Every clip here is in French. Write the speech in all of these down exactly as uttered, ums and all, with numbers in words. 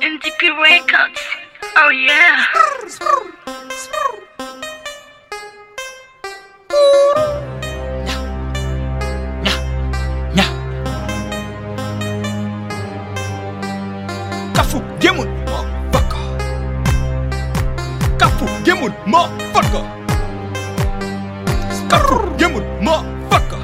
N D P Records. Oh yeah. Kafu Gemun, motherfucker. Kafu Gemun, motherfucker. Kafu Gemun, motherfucker.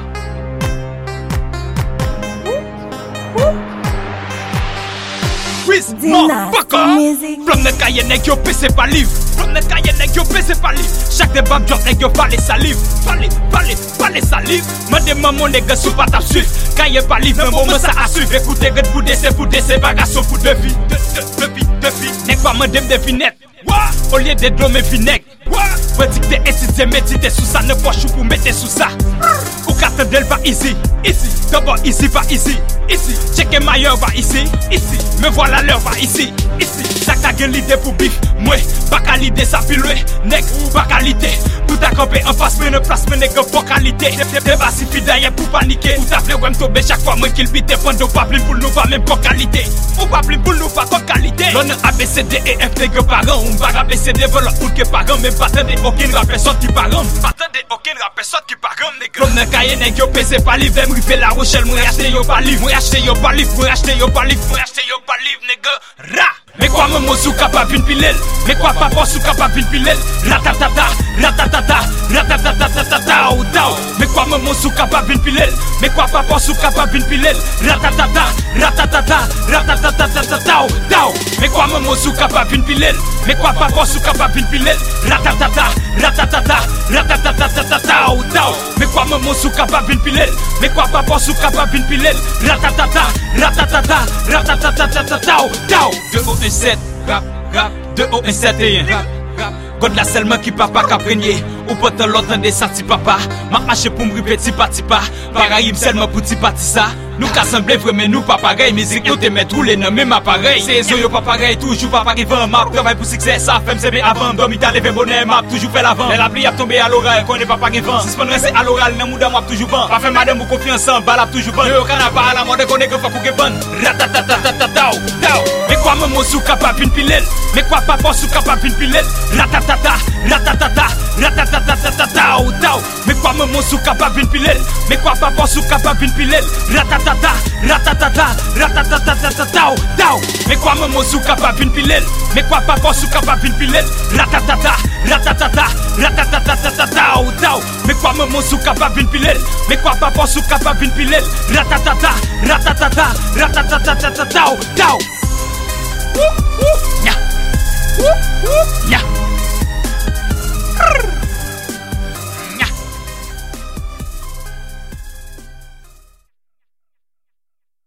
Quiz, motherfucker. From the cahier nèg yo pèse pas livre. From the cahier nèg yo pèse pas livre. Chaque débat job nèg yo parler salive. Parler, parler, parler salive. Mande maman nèg sou pas t'a suivre. Cahier pas livre, mais bon ça à suivre. Écoutez que bouder c'est bouder c'est bagarre pour de vie. De de de vie, de vie. Nèg pas mandem de finette. Au lieu de drôme et vinaigre. Petit t'es étudié méditer sous ça. Ne pas chou pour mettre sous ça. Ou quatre d'elle va ici, ici. D'abord ici, pas ici, ici. Checker mailleur va ici, ici. Me voilà l'heure va ici, ici. Ça qu'a gen l'idée pour bif. Moi, pas qu'à l'idée ça pile. Nèg, pas qualité. Tout a campé en face, mais ne place, mais nèg pas qualité. T'es pas si fidèle derrière pour paniquer. Ou t'as fait ouais m'tomber chaque fois, moi qu'il bite. Pendant pas plus pour nous, pas même pas qualité. Ou pas plus pour nous, pas comme qualité. L'on a A B C D E F T que parents. On va A B C D volant pour que parents. Mais pas attendez aucune rappel sorte qui parent. Pas attendez aucune rappel sorte qui parent, nèg. Comme dans cahier nèg yo pèse pas livre. M'm rive la Rochelle, moi acheter yo pas livre. Moi acheter yo pas livre. Moi acheter yo pas livre. Moi acheter yo pas livre, nèg. Ra. Mais quoi maman sou capable une pilel. Mais quoi papa sou capable une pilel. Ratatata, ratatata, ratatata, ou tao. Mais quoi maman sou capable une pilel. Mais quoi papa sou capable une pilel. Ratatata, ratatata, ratatata, ou tao. Mais quoi maman sou capable une pilel. Mais quoi papa sou capable une pilel. Ratatata, ratatata, ratatata, ou tao. Mais quoi maman sou capable une pilel. Mais quoi papa sou capable une pilel. Ratatata, ratatata, ratatata, ou tao. deux O un sept, rap, rap, deux O un sept et un rap, rap. God la seulement qui papa qu'a prégné. Ou pourtant l'autre des sorti papa. M'a marché pour me petit petit pas. Pareil seulement pour petit petit ça. Nous qu'a semblé vrai mais nous pas pareil. Musique nous te mettre rouler dans même appareil. C'est eux yo pas pareil, toujours pas pareil. M'a travail pour succès, ça fait M C B avant. Dormi t'as levé bonnet, m'a toujours fait l'avant. Mais la pluie a tombé à l'oral, qu'on est pas pareil vent. Si c'est rester à l'oral, nan mouda m'a toujours vent. Pas fait madame ou confiance en balle toujours vent. Yo canard pas à la mode qu'on est que faut pour que bonne. Ratatata tao, tao. Mais quoi maman sou capable une pilel. Mais quoi papa sou capable une pilel. Ratatata, ratatata, ratatata, tao, tao. Mais quoi maman sou capable une pilel. Mais quoi papa sou capable une pilel. Ratatata, ratatata, ratatata, tao, tao. Mais quoi maman sou capable une pilel. Mais quoi papa sou capable une pilel. Ratatata, ratatata, ratatata, tao, tao. Mais quoi maman sou capable une pilel. Mais quoi papa sou capable une pilel. Ratatata, ratatata, ratatata, tao, tao. Nya, nya.